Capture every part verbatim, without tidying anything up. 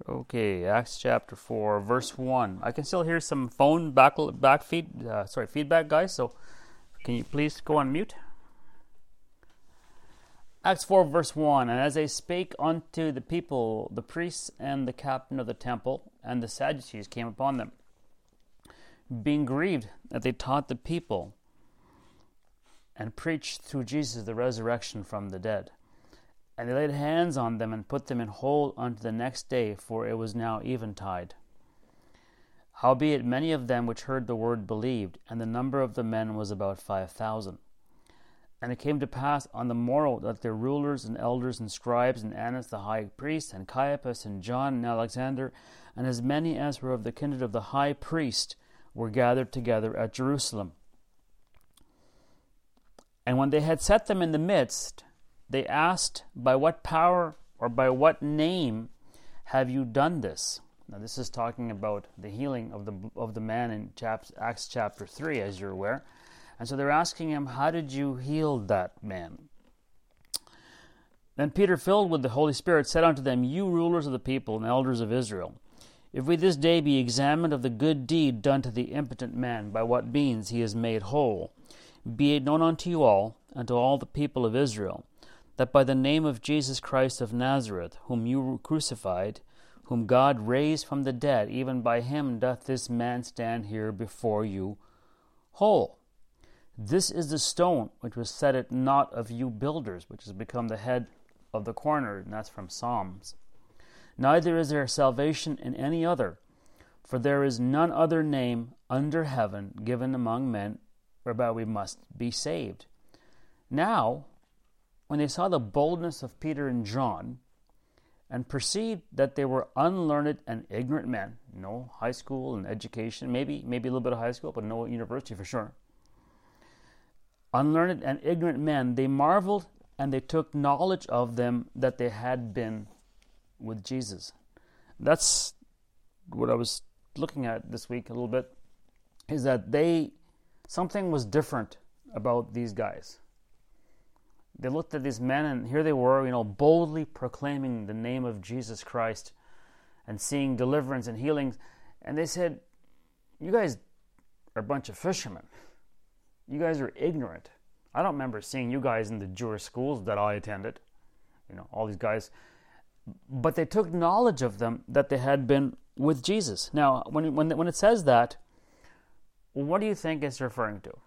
Okay, Acts chapter four, verse one. I can still hear some phone back back feed, uh, sorry, feedback, guys. So, can you please go on mute? Acts four, verse one. And as they spake unto the people, the priests and the captain of the temple and the Sadducees came upon them, being grieved that they taught the people and preached through Jesus the resurrection from the dead. And they laid hands on them and put them in hold unto the next day, for it was now eventide. Howbeit many of them which heard the word believed, and the number of the men was about five thousand. And it came to pass on the morrow that their rulers and elders and scribes and Annas the high priest and Caiaphas and John and Alexander and as many as were of the kindred of the high priest were gathered together at Jerusalem. And when they had set them in the midst, they asked, by what power or by what name have you done this? Now this is talking about the healing of the of the man in chap- Acts chapter three, as you're aware. And so they're asking him, how did you heal that man? Then Peter, filled with the Holy Spirit, said unto them, You rulers of the people and elders of Israel, if we this day be examined of the good deed done to the impotent man, by what means he is made whole, be it known unto you all, and to all the people of Israel, that by the name of Jesus Christ of Nazareth, whom you crucified, whom God raised from the dead, even by him doth this man stand here before you whole. This is the stone which was set at naught of you builders, which has become the head of the corner, and that's from Psalms. Neither is there salvation in any other, for there is none other name under heaven given among men whereby we must be saved. Now, when they saw the boldness of Peter and John, and perceived that they were unlearned and ignorant men, no high school and education, maybe maybe a little bit of high school, but no university for sure. Unlearned and ignorant men, they marveled, and they took knowledge of them that they had been with Jesus. That's what I was looking at this week a little bit, is that they, something was different about these guys. They looked at these men, and here they were, you know, boldly proclaiming the name of Jesus Christ and seeing deliverance and healings. And they said, you guys are a bunch of fishermen. You guys are ignorant. I don't remember seeing you guys in the Jewish schools that I attended. You know, all these guys. But they took knowledge of them that they had been with Jesus. Now, when when when it says that, what do you think it's referring to?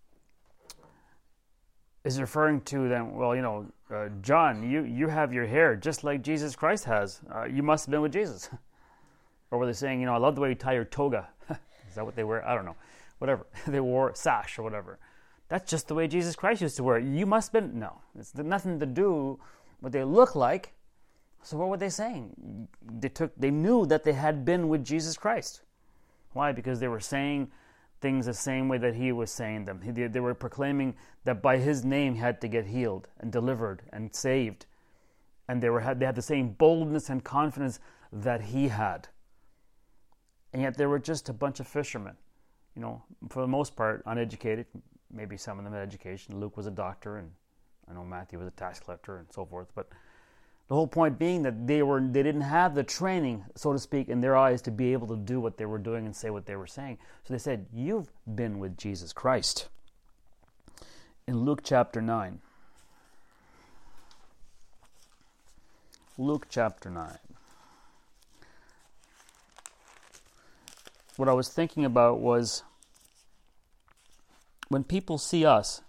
Is referring to them, well, you know, uh, John, you, you have your hair just like Jesus Christ has. Uh, you must have been with Jesus. Or were they saying, you know, I love the way you tie your toga. Is that what they wear? I don't know. Whatever. They wore sash or whatever. That's just the way Jesus Christ used to wear it. You must have been. No. It's nothing to do what they look like. So what were they saying? They took. They knew that they had been with Jesus Christ. Why? Because they were saying things the same way that he was saying them. They, they were proclaiming that by his name he had to get healed and delivered and saved. And they were they had the same boldness and confidence that he had. And yet they were just a bunch of fishermen. You know, for the most part, uneducated. Maybe some of them had education. Luke was a doctor, and I know Matthew was a tax collector and so forth. But the whole point being that they were they didn't have the training, so to speak, in their eyes to be able to do what they were doing and say what they were saying. So they said, you've been with Jesus Christ. In Luke chapter nine. Luke chapter nine. What I was thinking about was, when people see us,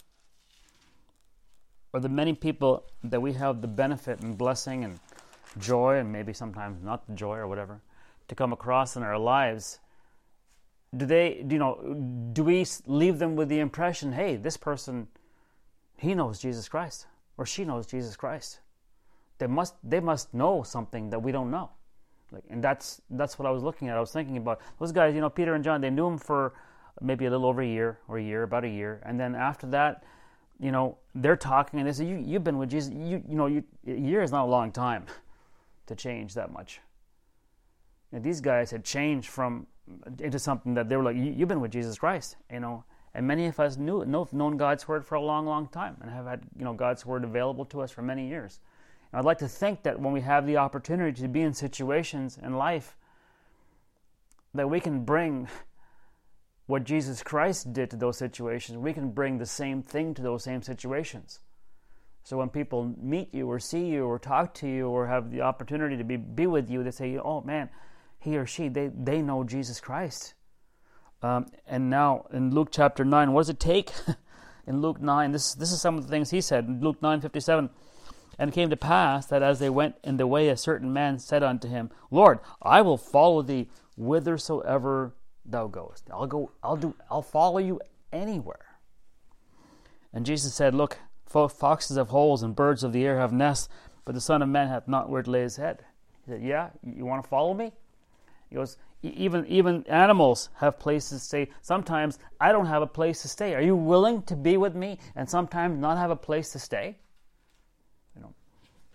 or the many people that we have the benefit and blessing and joy, and maybe sometimes not the joy or whatever, to come across in our lives, do they, do you know, do we leave them with the impression, hey, this person, he knows Jesus Christ, or she knows Jesus Christ. They must, they must know something that we don't know. Like, and that's that's what I was looking at. I was thinking about those guys, you know, Peter and John. They knew him for maybe a little over a year, or a year, about a year, and then after that, you know, they're talking, and they say, you, you've been with Jesus. You, you know, you, a year is not a long time to change that much. And these guys had changed from into something that they were like, you, you've been with Jesus Christ, you know. And many of us knew, know, known God's word for a long, long time, and have had, you know, God's word available to us for many years. I'd like to think that when we have the opportunity to be in situations in life, that we can bring what Jesus Christ did to those situations. We can bring the same thing to those same situations. So when people meet you or see you or talk to you or have the opportunity to be, be with you, they say, oh man, he or she, they, they know Jesus Christ. Um, and now in Luke chapter nine, what does it take? In Luke nine, this, this is some of the things he said. In Luke nine fifty-seven, and it came to pass that as they went in the way, a certain man said unto him, Lord, I will follow thee whithersoever thou goest. I'll go, I'll do, I'll follow you anywhere. And Jesus said, look, foxes have holes and birds of the air have nests, but the Son of Man hath not where to lay his head. He said, yeah, you want to follow me? He goes, even even animals have places to stay. Sometimes I don't have a place to stay. Are you willing to be with me and sometimes not have a place to stay? You know.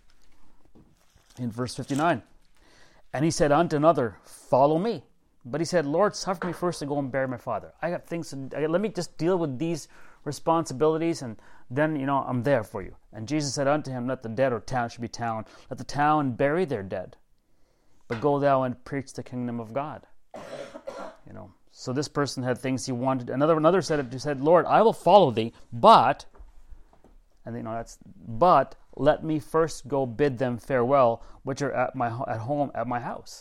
In verse fifty-nine, and he said unto another, follow me. But he said, Lord, suffer me first to go and bury my father. I got things to do. Let me just deal with these responsibilities, and then, you know, I'm there for you. And Jesus said unto him, let the dead or town should be town. Let the town bury their dead. But go thou and preach the kingdom of God. You know, so this person had things he wanted. Another another said, he said, Lord, I will follow thee, but, and you know that's, but let me first go bid them farewell, which are at my at home at my house.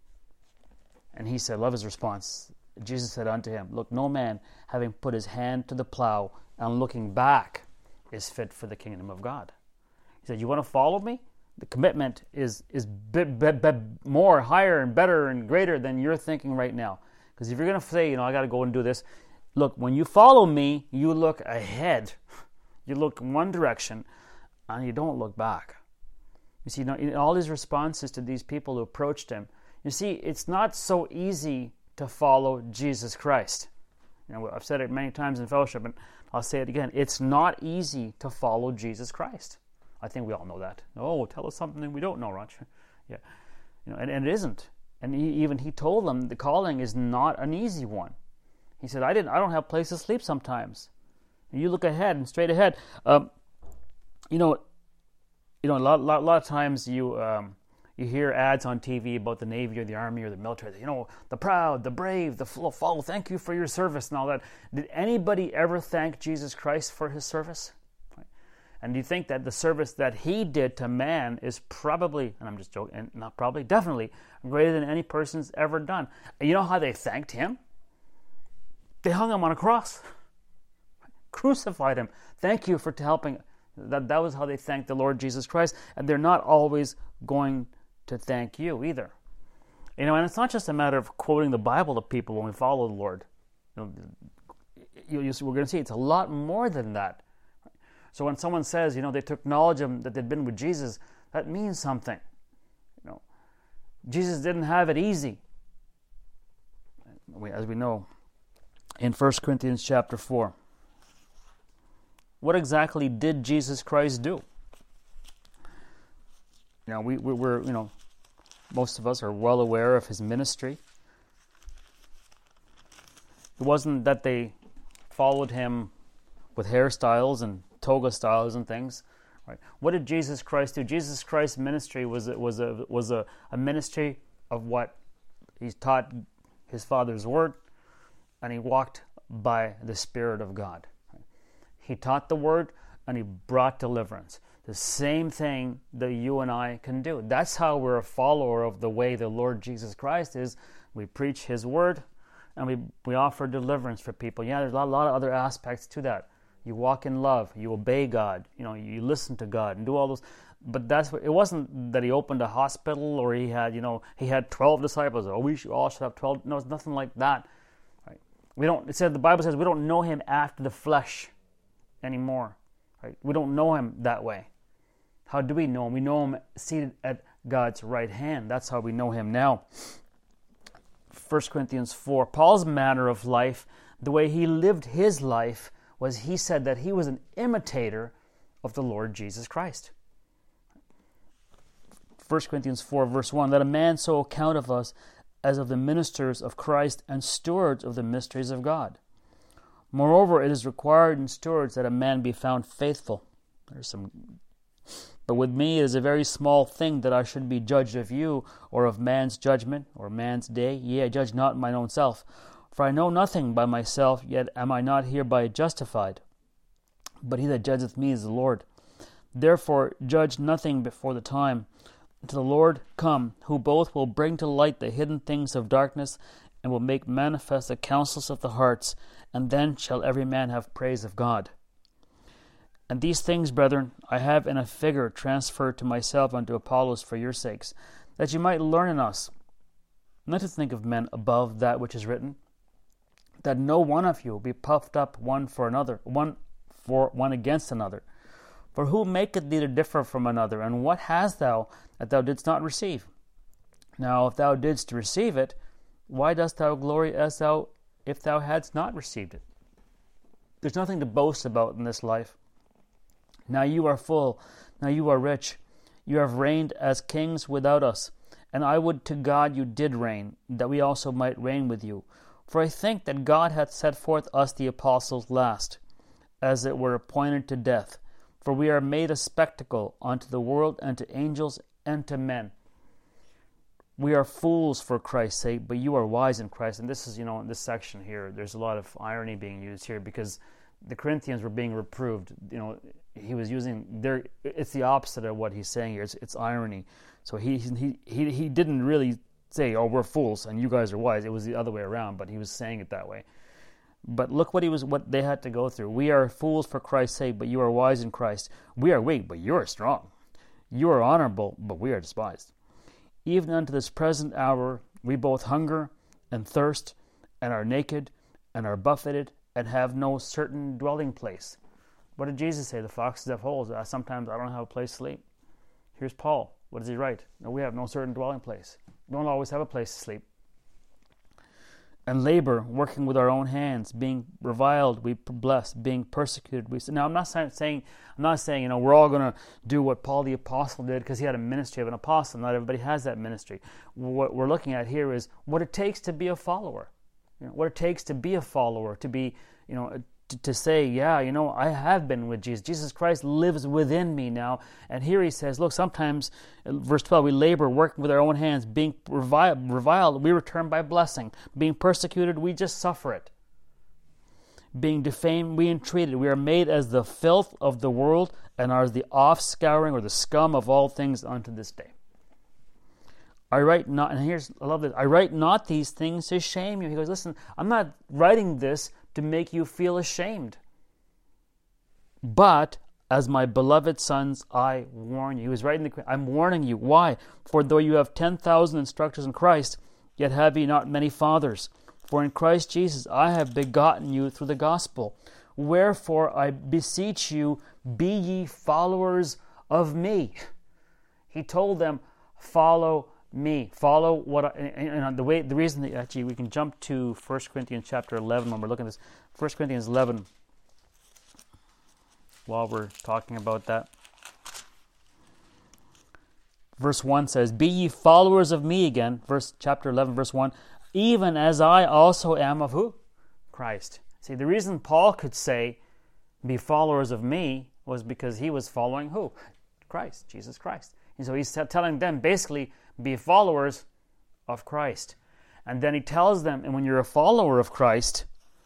And he said, love his response. Jesus said unto him, look, no man having put his hand to the plow and looking back is fit for the kingdom of God. He said, you want to follow me? The commitment is is bit, bit, bit more, higher, and better, and greater than you're thinking right now. Because if you're going to say, you know, I got to go and do this, look, when you follow me, you look ahead. You look in one direction, and you don't look back. You see, in all his responses to these people who approached him, you see, it's not so easy to follow Jesus Christ. You know, I've said it many times in fellowship, and I'll say it again. It's not easy to follow Jesus Christ. I think we all know that. Oh, tell us something we don't know, Roger. Yeah, you know, and, and it isn't. And he, even he told them the calling is not an easy one. He said, "I didn't. I don't have a place to sleep sometimes." And you look ahead and straight ahead. Um, you know, you know, a lot, lot, lot of times you um, you hear ads on T V about the Navy or the Army or the military. You know, the proud, the brave, the full of follow. Thank you for your service and all that. Did anybody ever thank Jesus Christ for his service? And do you think that the service that he did to man is probably, and I'm just joking, and not probably, definitely greater than any person's ever done? And you know how they thanked him? They hung him on a cross, crucified him. Thank you for helping. That, that was how they thanked the Lord Jesus Christ. And they're not always going to thank you either. You know, and it's not just a matter of quoting the Bible to people when we follow the Lord. You know, you, you, we're going to see it's a lot more than that. So when someone says, you know, they took knowledge of that they'd been with Jesus, that means something. You know, Jesus didn't have it easy. As we know, in First Corinthians chapter four, what exactly did Jesus Christ do? You know, we, we we're, you know, most of us are well aware of his ministry. It wasn't that they followed him with hairstyles and toga styles and things, right? What did Jesus Christ do? Jesus Christ's ministry was was a was a, a ministry of what he taught his Father's word, and he walked by the Spirit of God. Right? He taught the word and he brought deliverance. The same thing that you and I can do. That's how we're a follower of the way the Lord Jesus Christ is. We preach his word and we we offer deliverance for people. Yeah, there's a lot, a lot of other aspects to that. You walk in love. You obey God. You know, you listen to God and do all those. But that's what, it wasn't that he opened a hospital or he had, you know, he had twelve disciples. Oh, we should, all should have twelve. No, it's nothing like that. Right? We don't. It said the Bible says we don't know him after the flesh anymore. Right? We don't know him that way. How do we know him? We know him seated at God's right hand. That's how we know him now. First Corinthians four. Paul's manner of life, the way he lived his life, was he said that he was an imitator of the Lord Jesus Christ. First Corinthians four, verse one, let a man so account of us as of the ministers of Christ and stewards of the mysteries of God. Moreover, it is required in stewards that a man be found faithful. There's some But with me it is a very small thing that I should be judged of you, or of man's judgment, or man's day. Yea, I judge not mine own self. For I know nothing by myself, yet am I not hereby justified. But he that judgeth me is the Lord. Therefore judge nothing before the time, until the Lord come, who both will bring to light the hidden things of darkness, and will make manifest the counsels of the hearts, and then shall every man have praise of God. And these things, brethren, I have in a figure transferred to myself unto Apollos for your sakes, that you might learn in us, not to think of men above that which is written, that no one of you be puffed up one for another, one for one against another. For who maketh thee to differ from another, and what hast thou that thou didst not receive? Now if thou didst receive it, why dost thou glory as thou if thou hadst not received it? There's nothing to boast about in this life. Now you are full, now you are rich, you have reigned as kings without us, and I would to God you did reign, that we also might reign with you. For I think that God hath set forth us the apostles last, as it were appointed to death, for we are made a spectacle unto the world, and to angels, and to men. We are fools for Christ's sake, but you are wise in Christ. And this is, you know, in this section here, there's a lot of irony being used here, because the Corinthians were being reproved. You know, he was using their, it's the opposite of what he's saying here. It's, it's irony. So he, he he he didn't really say, oh, we're fools and you guys are wise. It was the other way around, but he was saying it that way. But look what he was, what they had to go through. We are fools for Christ's sake, but you are wise in Christ. We are weak, but you are strong. You are honorable, but we are despised. Even unto this present hour we both hunger and thirst, and are naked, and are buffeted, and have no certain dwelling place. What did Jesus say? The foxes have holes. Uh, sometimes I don't have a place to sleep. Here's Paul. What does he write? No, we have no certain dwelling place. We don't always have a place to sleep. And labor, working with our own hands, being reviled, we bless, being persecuted, we say. Now, I'm not saying, I'm not saying, you know, we're all going to do what Paul the apostle did because he had a ministry of an apostle. Not everybody has that ministry. What we're looking at here is what it takes to be a follower. You know, what it takes to be a follower, to be, you know, to, to say, yeah, you know, I have been with Jesus. Jesus Christ lives within me now. And here he says, look, sometimes, verse twelve, we labor, working with our own hands, being reviled, reviled, we return by blessing. Being persecuted, we just suffer it. Being defamed, we entreated. We are made as the filth of the world, and are the offscouring or the scum of all things unto this day. I write not, and here's, I love this, I write not these things to shame you. He goes, listen, I'm not writing this to make you feel ashamed. But, as my beloved sons, I warn you. He was writing, the, I'm warning you. Why? For though you have ten thousand instructors in Christ, yet have ye not many fathers. For in Christ Jesus I have begotten you through the gospel. Wherefore I beseech you, be ye followers of me. He told them, follow me. Follow what I, and, and the way, the reason that actually we can jump to First Corinthians chapter eleven when we're looking at this. First Corinthians eleven, while we're talking about that. Verse one says, be ye followers of me again. Verse chapter eleven, verse one, even as I also am of who? Christ. See, the reason Paul could say, be followers of me, was because he was following who? Christ, Jesus Christ. And so he's telling them, basically, be followers of Christ. And then he tells them, and when you're a follower of Christ,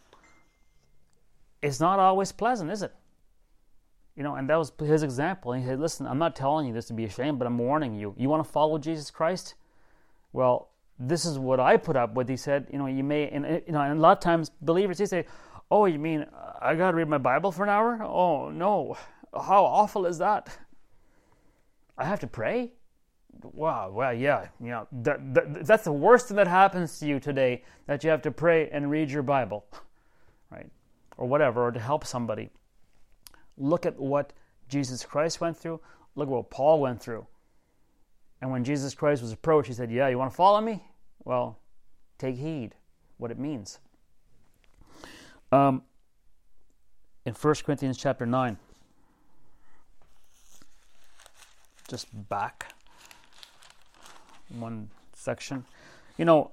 it's not always pleasant, is it? You know, and that was his example. And he said, listen, I'm not telling you this to be ashamed, but I'm warning you. You want to follow Jesus Christ? Well, this is what I put up with. He said, you know, you may, and, you know, and a lot of times believers, they say, oh, you mean I got to read my Bible for an hour? Oh, no. How awful is that? I have to pray? Wow, well, yeah, you know, that, that, that's the worst thing that happens to you today, that you have to pray and read your Bible, right? Or whatever, or to help somebody. Look at what Jesus Christ went through. Look at what Paul went through. And when Jesus Christ was approached, he said, yeah, you want to follow me? Well, take heed what it means. Um, in First Corinthians chapter nine, just back one section. You know,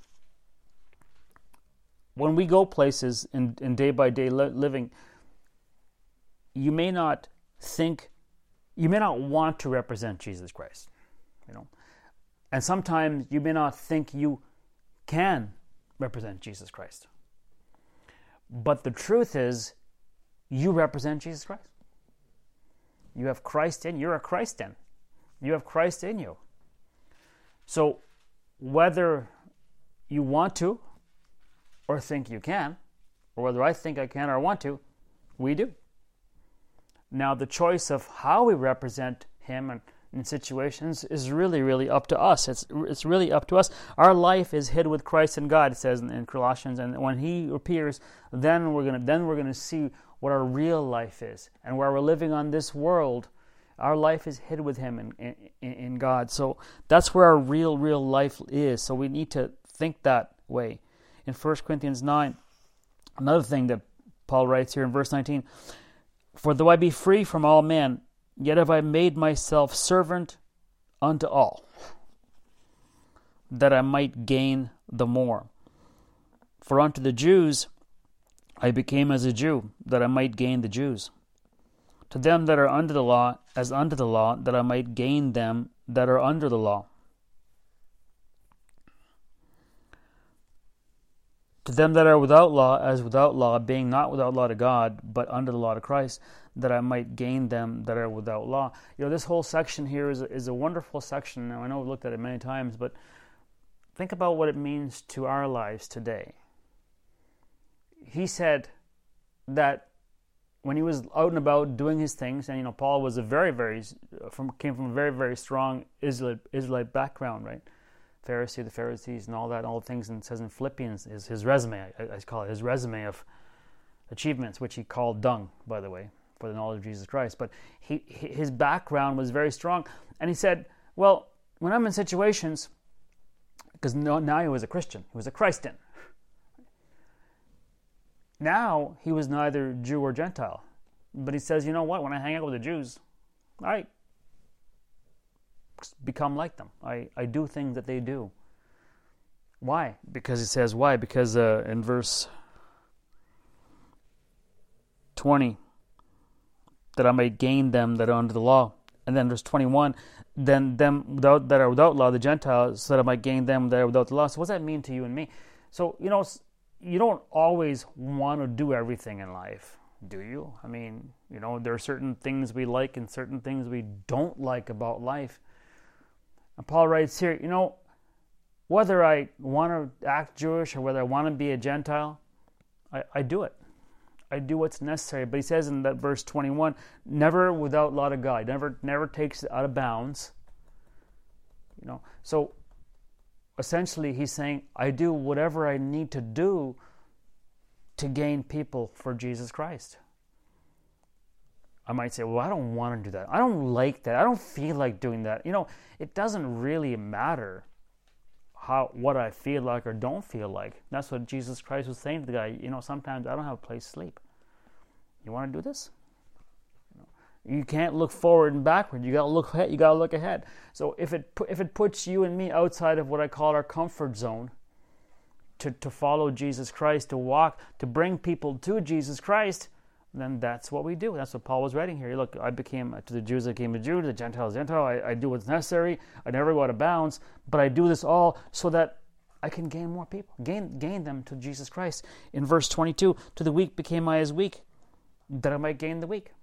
when we go places in, in day-by-day li- living, you may not think you may not want to represent Jesus Christ, you know, and sometimes you may not think you can represent Jesus Christ. But the truth is, you represent Jesus Christ. You have Christ in, you're a Christ in. You have Christ in you. So whether you want to or think you can, or whether I think I can or want to, we do. Now the choice of how we represent Him and in situations is really, really up to us. It's it's really up to us. Our life is hid with Christ in God, it says in, in Colossians, and when He appears, then we're gonna then we're gonna see what our real life is. And while we're living on this world, our life is hid with Him in, in, in God. So that's where our real, real life is. So we need to think that way. In First Corinthians nine, another thing that Paul writes here in verse nineteen, for though I be free from all men, yet have I made myself servant unto all, that I might gain the more. For unto the Jews I became as a Jew, that I might gain the Jews. To them that are under the law, as under the law, that I might gain them that are under the law. To them that are without law, as without law, being not without law to God, but under the law to Christ, that I might gain them that are without law. You know, this whole section here is a, is a wonderful section. Now, I know we've looked at it many times, but think about what it means to our lives today. He said that when he was out and about doing his things, and you know, Paul was a very, very from came from a very, very strong Israelite, Israelite background, right? Pharisee, the Pharisees, and all that, all the things, and it says in Philippians, is his resume, I, I call it his resume of achievements, which he called dung, by the way, for the knowledge of Jesus Christ. But he, his background was very strong, and he said, well, when I'm in situations, because now he was a Christian, he was a Christian. Now he was neither Jew or Gentile, but he says, you know what, when I hang out with the Jews, I become like them. I, I do things that they do. Why? Because it says why? Because uh, in verse twenty, that I might gain them that are under the law. And then verse twenty-one, then them without, that are without law, the Gentiles, so that I might gain them that are without the law. So what does that mean to you and me? So, you know, you don't always want to do everything in life, do you? I mean, you know, there are certain things we like and certain things we don't like about life. And Paul writes here, you know, whether I want to act Jewish or whether I want to be a Gentile, I, I do it. I do what's necessary. But he says in that verse twenty-one, never without law to God. Never, never takes it out of bounds. You know, so essentially he's saying, I do whatever I need to do to gain people for Jesus Christ. I might say, well, I don't want to do that. I don't like that. I don't feel like doing that. You know, it doesn't really matter how what I feel like or don't feel like. That's what Jesus Christ was saying to the guy. You know, sometimes I don't have a place to sleep. You want to do this? You know, you can't look forward and backward. You got to look ahead. You got to look ahead. So if it if it puts you and me outside of what I call our comfort zone, to to follow Jesus Christ, to walk, to bring people to Jesus Christ, then that's what we do. That's what Paul was writing here. Look, I became, to the Jews I became a Jew, to the Gentiles Gentile. I, I do what's necessary. I never go out of bounds, but I do this all so that I can gain more people, gain gain them to Jesus Christ. In verse twenty-two, to the weak became I as weak, that I might gain the weak.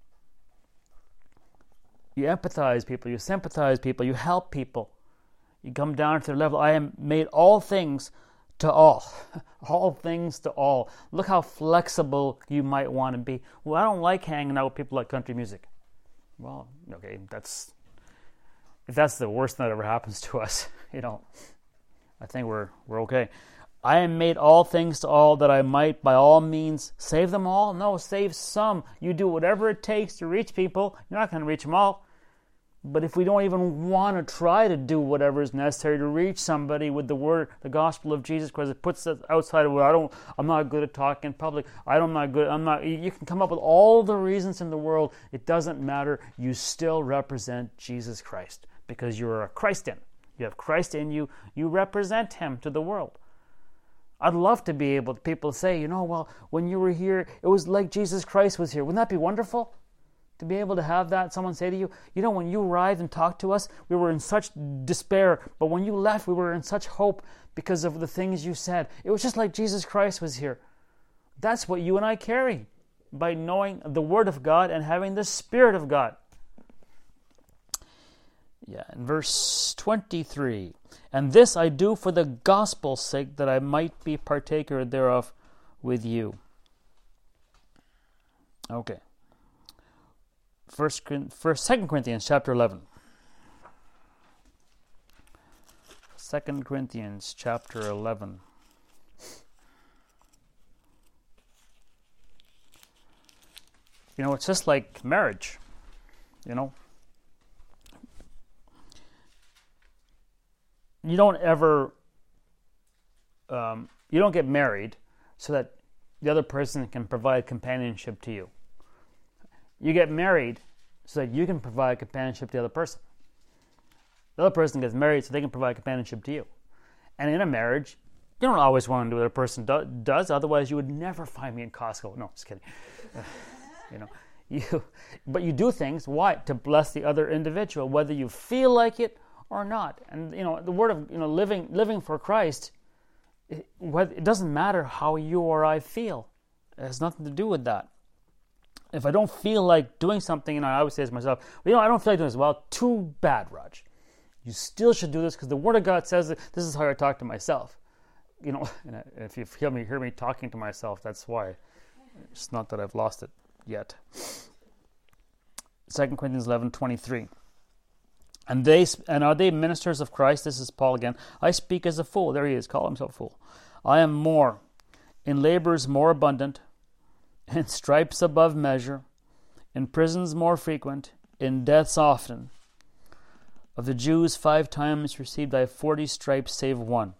You empathize people, you sympathize people, you help people. You come down to their level. I am made all things to all. All things to all. Look how flexible you might want to be. Well, I don't like hanging out with people like country music. Well, okay, that's if that's the worst thing that ever happens to us, you know, I think we're we're okay. I am made all things to all, that I might by all means save them all. No, save some. You do whatever it takes to reach people. You're not going to reach them all. But if we don't even want to try to do whatever is necessary to reach somebody with the word, the gospel of Jesus Christ, it puts us outside of what I don't. I'm not good at talking in public. I don't. I'm not good. I'm not. You can come up with all the reasons in the world. It doesn't matter. You still represent Jesus Christ because you're a Christian. You have Christ in you. You represent Him to the world. I'd love to be able to people say, you know, well, when you were here, it was like Jesus Christ was here. Wouldn't that be wonderful? To be able to have that, someone say to you, you know, when you arrived and talked to us, we were in such despair, but when you left, we were in such hope because of the things you said. It was just like Jesus Christ was here. That's what you and I carry by knowing the Word of God and having the Spirit of God. Yeah, in verse twenty-three, and this I do for the gospel's sake, that I might be partaker thereof with you. Okay. First, first, Second Corinthians chapter eleven. Second Corinthians chapter eleven. You know, it's just like marriage. You know, you don't ever, um, you don't get married so that the other person can provide companionship to you. You get married so that you can provide companionship to the other person. The other person gets married so they can provide companionship to you. And in a marriage, you don't always want to do what the other person do- does. Otherwise, you would never find me in Costco. No, just kidding. Uh, you know, you, but you do things. Why? To bless the other individual, whether you feel like it or not. And you know, the word of you know, living, living for Christ. It, it doesn't matter how you or I feel. It has nothing to do with that. If I don't feel like doing something, and I always say to myself, well, you know, I don't feel like doing this. Well, too bad, Raj. You still should do this because the Word of God says that. This is how I talk to myself. You know, and if you hear me, hear me talking to myself, that's why. It's not that I've lost it yet. Second Corinthians eleven twenty-three. And they and are they ministers of Christ? This is Paul again. I speak as a fool. There he is. Call himself a fool. I am more, in labors more abundant, in stripes above measure, in prisons more frequent, in deaths often. Of the Jews five times received I forty stripes save one.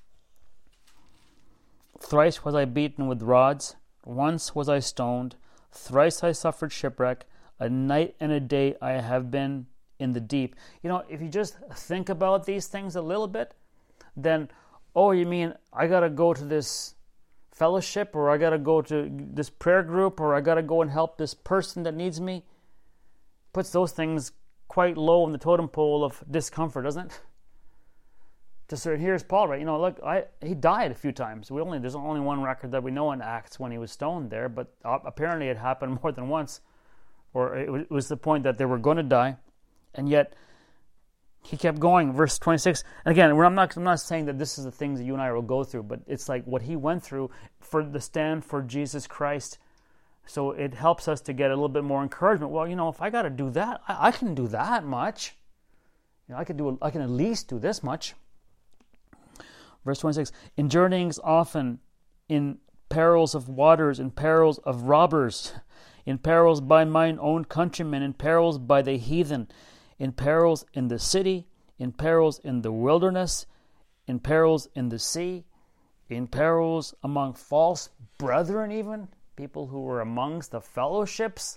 Thrice was I beaten with rods, once was I stoned, thrice I suffered shipwreck, a night and a day I have been in the deep. You know, if you just think about these things a little bit, then, oh, you mean I got to go to this fellowship, or I got to go to this prayer group, or I got to go and help this person that needs me? Puts those things quite low on the totem pole of discomfort, doesn't it? To certain, here's Paul, right? You know, look, I he died a few times. We only there's only one record that we know in Acts when he was stoned there, but apparently it happened more than once, or it was the point that they were going to die, and yet he kept going. Verse twenty-six. And again, I'm not I'm not saying that this is the things that you and I will go through, but it's like what he went through for the stand for Jesus Christ. So it helps us to get a little bit more encouragement. Well, you know, if I got to do that, I, I can do that much. You know, I can do. I can at least do this much. Verse twenty-six. In journeyings often, in perils of waters, in perils of robbers, in perils by mine own countrymen, in perils by the heathen, in perils in the city, in perils in the wilderness, in perils in the sea, in perils among false brethren even, people who were amongst the fellowships,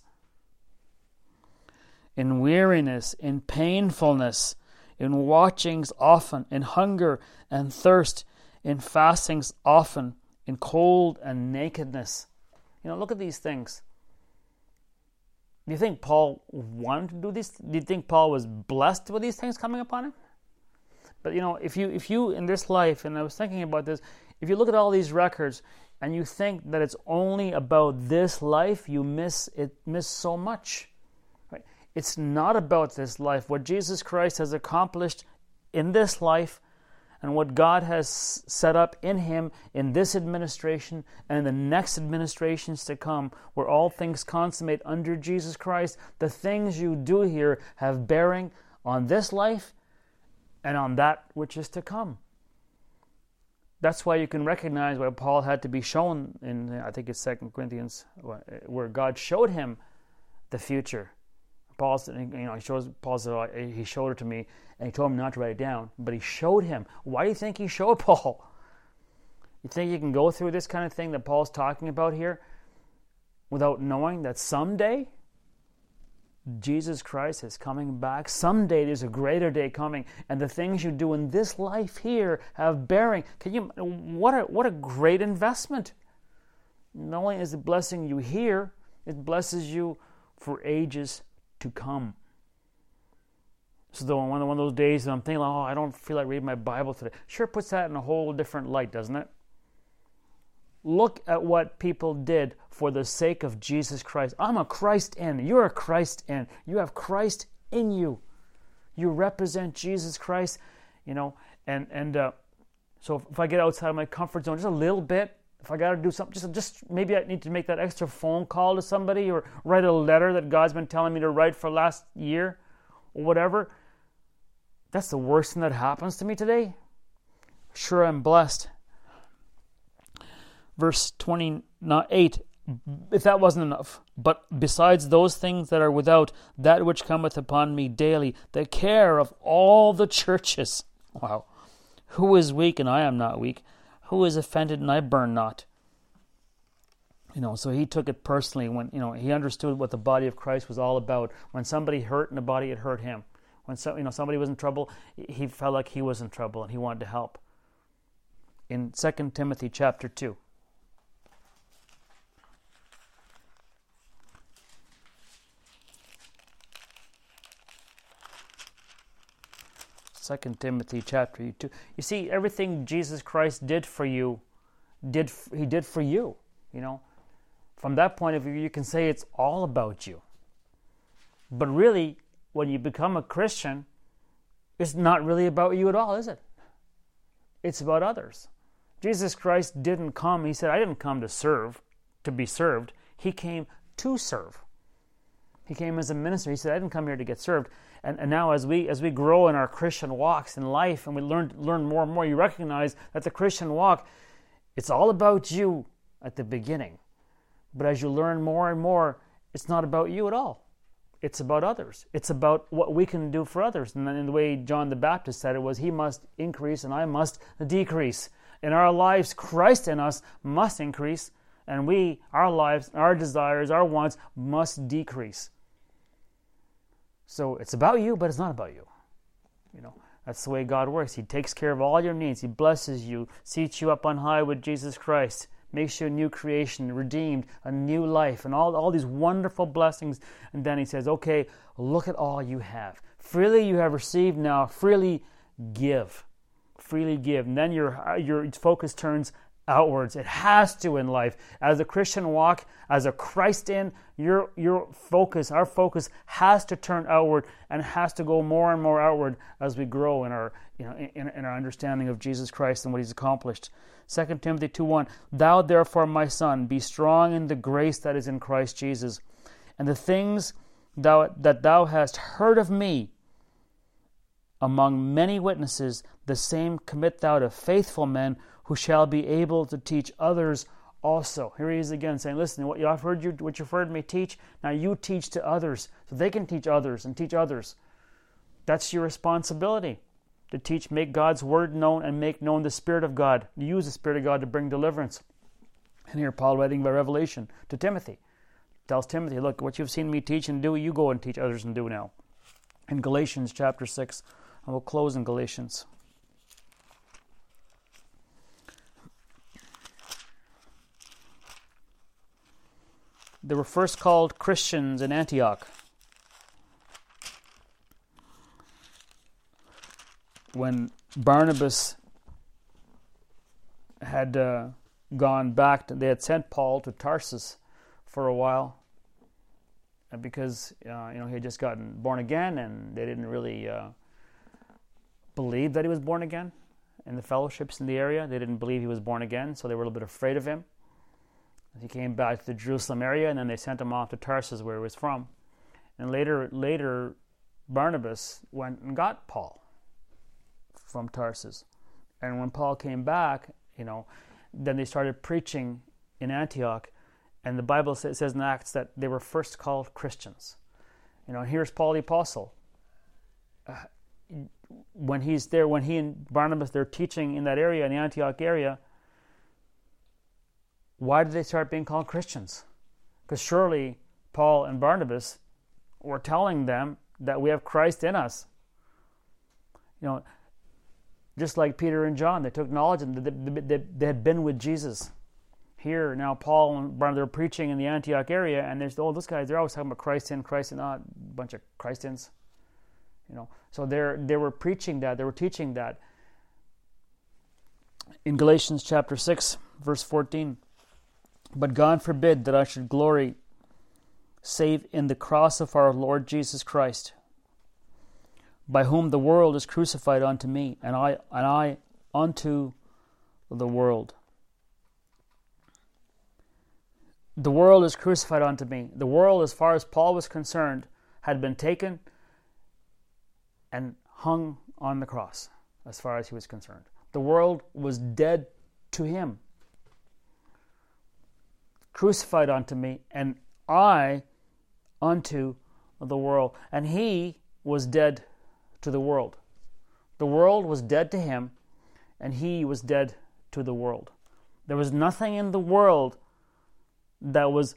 in weariness, in painfulness, in watchings often, in hunger and thirst, in fastings often, in cold and nakedness. You know, look at these things. Do you think Paul wanted to do this? Do you think Paul was blessed with these things coming upon him? But you know, if you if you in this life, and I was thinking about this, if you look at all these records and you think that it's only about this life, you miss it miss so much. Right? It's not about this life. What Jesus Christ has accomplished in this life, and what God has set up in him in this administration and the next administrations to come, where all things consummate under Jesus Christ, the things you do here have bearing on this life and on that which is to come. That's why you can recognize why Paul had to be shown in, I think it's Second Corinthians, where God showed him the future. Paul, you know, he shows Paul said, he showed it to me, and he told him not to write it down, but he showed him. Why do you think he showed Paul? You think you can go through this kind of thing that Paul's talking about here without knowing that someday Jesus Christ is coming back? Someday there's a greater day coming, and the things you do in this life here have bearing. Can you? What a what a great investment! Not only is it blessing you here, it blesses you for ages to come. So though on one of those days I'm thinking, oh, I don't feel like reading my Bible today, sure puts that in a whole different light, doesn't it? Look at what people did for the sake of Jesus Christ. I'm a Christ in. You're a Christ in. You have Christ in you. You represent Jesus Christ, you know. And and uh, so if I get outside of my comfort zone just a little bit, if I got to do something, just just maybe I need to make that extra phone call to somebody or write a letter that God's been telling me to write for last year or whatever. That's the worst thing that happens to me today. Sure, I'm blessed. Verse twenty-eight, if that wasn't enough, but besides those things that are without, that which cometh upon me daily, the care of all the churches. Wow. Who is weak and I am not weak? Who is offended and I burn not? You know, so he took it personally when, you know, he understood what the body of Christ was all about. When somebody hurt in the body, it hurt him. When so, you know, somebody was in trouble, he felt like he was in trouble and he wanted to help. In Second Timothy chapter two. Second Timothy chapter two. You see, everything Jesus Christ did for you, did he did for you. You know, from that point of view, you can say it's all about you. But really, when you become a Christian, it's not really about you at all, is it? It's about others. Jesus Christ didn't come. He said, "I didn't come to serve, to be served." He came to serve. He came as a minister. He said, "I didn't come here to get served." And, and now as we as we grow in our Christian walks in life and we learn learn more and more, you recognize that the Christian walk, it's all about you at the beginning. But as you learn more and more, it's not about you at all. It's about others. It's about what we can do for others. And then in the way John the Baptist said it was, he must increase and I must decrease. In our lives, Christ in us must increase, and we, our lives, our desires, our wants must decrease. So it's about you, but it's not about you. You know, that's the way God works. He takes care of all your needs. He blesses you, seats you up on high with Jesus Christ, makes you a new creation, redeemed, a new life, and all, all these wonderful blessings. And then he says, okay, look at all you have. Freely you have received, now freely give. Freely give. And then your, your focus turns outwards. It has to in life. As a Christian walk, as a Christ in, your your focus, our focus has to turn outward and has to go more and more outward as we grow in our you know in, in our understanding of Jesus Christ and what he's accomplished. Second Timothy two one, thou therefore, my son, be strong in the grace that is in Christ Jesus, and the things thou that thou hast heard of me among many witnesses, the same commit thou to faithful men who shall be able to teach others also. Here he is again saying, listen, what I've heard you, what you've heard me teach, now you teach to others, so they can teach others and teach others. That's your responsibility, to teach, make God's word known and make known the Spirit of God. Use the Spirit of God to bring deliverance. And here Paul, writing by revelation to Timothy, tells Timothy, look, what you've seen me teach and do, you go and teach others and do now. In Galatians chapter six, and we'll close in Galatians. They were first called Christians in Antioch. When Barnabas had uh, gone back, to, they had sent Paul to Tarsus for a while, and because uh, you know he had just gotten born again, and they didn't really uh, believe that he was born again. In the fellowships in the area, they didn't believe he was born again, so they were a little bit afraid of him. He came back to the Jerusalem area, and then they sent him off to Tarsus, where he was from. And later, later, Barnabas went and got Paul from Tarsus. And when Paul came back, you know, then they started preaching in Antioch. And the Bible says, says in Acts that they were first called Christians. You know, here's Paul the Apostle. Uh, when he's there, when he and Barnabas, they're teaching in that area, in the Antioch area, why did they start being called Christians? Because surely Paul and Barnabas were telling them that we have Christ in us. You know, just like Peter and John, they took knowledge and they, they, they had been with Jesus. here now Paul and Barnabas, they're preaching in the Antioch area, and there's, oh, those guys, they're always talking about Christ in, Christ in, not a bunch of Christians. You know, so they're they were preaching that, they were teaching that. In Galatians chapter six, verse fourteen, but God forbid that I should glory save in the cross of our Lord Jesus Christ, by whom the world is crucified unto me, and I and I unto the world. The world is crucified unto me. The world, as far as Paul was concerned, had been taken and hung on the cross, as far as he was concerned. The world was dead to him. Crucified unto me, and I unto the world. And he was dead to the world. The world was dead to him, and he was dead to the world. There was nothing in the world that was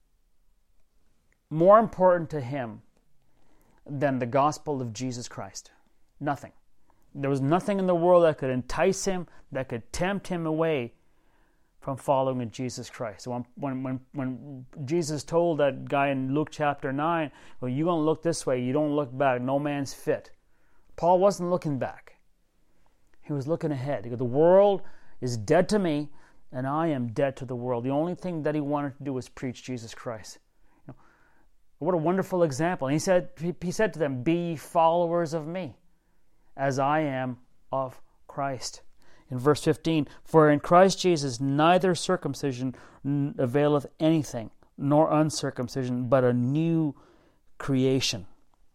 more important to him than the gospel of Jesus Christ. Nothing. There was nothing in the world that could entice him, that could tempt him away from following in Jesus Christ. So when, when, when, when Jesus told that guy in Luke chapter nine, well, you're going to look this way, you don't look back, no man's fit. Paul wasn't looking back. He was looking ahead. He goes, the world is dead to me, and I am dead to the world. The only thing that he wanted to do was preach Jesus Christ. You know, what a wonderful example. And he said, he, he said to them, be followers of me, as I am of Christ. In verse fifteen, for in Christ Jesus neither circumcision availeth anything, nor uncircumcision, but a new creation.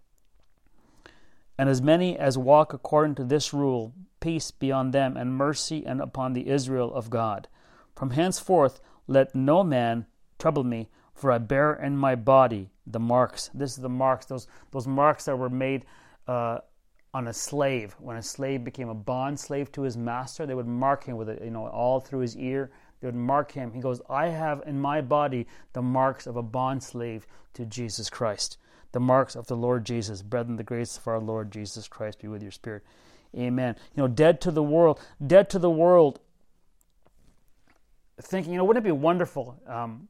And as many as walk according to this rule, peace be on them, and mercy and upon the Israel of God. From henceforth let no man trouble me, for I bear in my body the marks. This is the marks, those those marks that were made uh, on a slave. When a slave became a bond slave to his master, they would mark him with it, you know, all through his ear. They would mark him. He goes, I have in my body the marks of a bond slave to Jesus Christ. The marks of the Lord Jesus. Brethren, the grace of our Lord Jesus Christ be with your spirit. Amen. You know, dead to the world. Dead to the world. Thinking, you know, wouldn't it be wonderful um,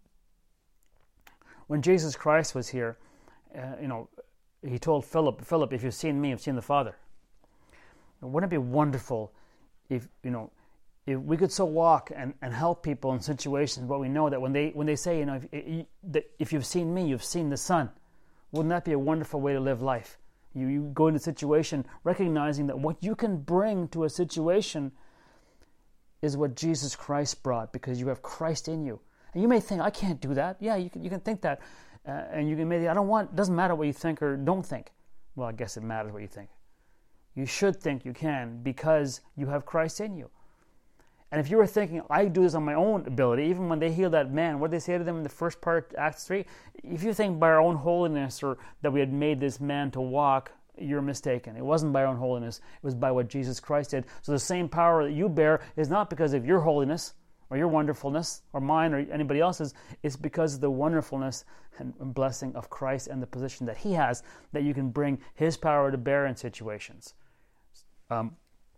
when Jesus Christ was here, uh, you know, he told Philip, Philip, if you've seen me, you've seen the Father. Wouldn't it be wonderful if, you know, if we could so walk and, and help people in situations where we know that when they when they say, you know, if, if you've seen me, you've seen the Son. Wouldn't that be a wonderful way to live life? You, you go into a situation recognizing that what you can bring to a situation is what Jesus Christ brought, because you have Christ in you. And you may think, I can't do that. Yeah, you can, you can think that. Uh, and you can maybe, I don't want, it doesn't matter what you think or don't think. Well, I guess it matters what you think. You should think you can, because you have Christ in you. And if you were thinking, I do this on my own ability, even when they healed that man, what did they say to them in the first part, Acts three? If you think by our own holiness or that we had made this man to walk, you're mistaken. It wasn't by our own holiness. It was by what Jesus Christ did. So the same power that you bear is not because of your holiness or your wonderfulness or mine or anybody else's. It's because of the wonderfulness and blessing of Christ and the position that he has, that you can bring his power to bear in situations. Um,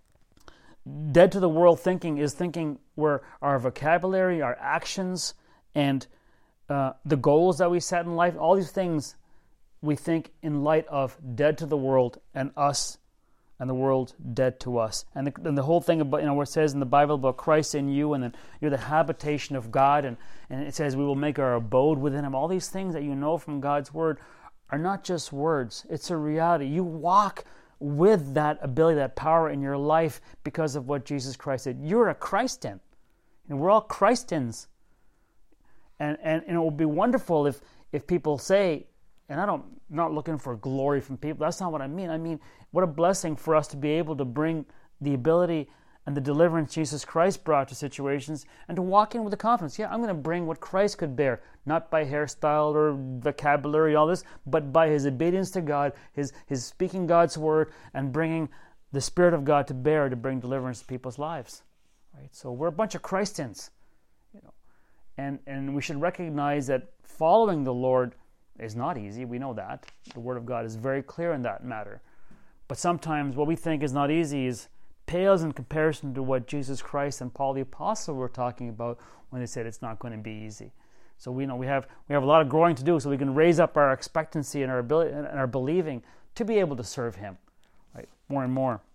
Dead to the world thinking is thinking where our vocabulary, our actions, and uh, the goals that we set in life, all these things we think in light of dead to the world and us and the world dead to us. And the, and the whole thing about, you know, where it says in the Bible about Christ in you, and then you're the habitation of God, and, and it says we will make our abode within him. All these things that you know from God's word are not just words. It's a reality. You walk with that ability, that power in your life because of what Jesus Christ did. You're a Christian. You know, we're all Christians. And, and and it would be wonderful if if people say, and I don't not looking for glory from people, that's not what I mean. I mean, what a blessing for us to be able to bring the ability and the deliverance Jesus Christ brought to situations, and to walk in with the confidence. Yeah, I'm going to bring what Christ could bear, not by hairstyle or vocabulary, all this, but by his obedience to God, his his speaking God's word, and bringing the Spirit of God to bear to bring deliverance to people's lives. Right? So we're a bunch of Christians, you know, and and we should recognize that following the Lord is not easy. We know that. The Word of God is very clear in that matter. But sometimes what we think is not easy is pales in comparison to what Jesus Christ and Paul the Apostle were talking about when they said it's not going to be easy. So we know we have we have a lot of growing to do, so we can raise up our expectancy and our ability and our believing to be able to serve Him, right, more and more.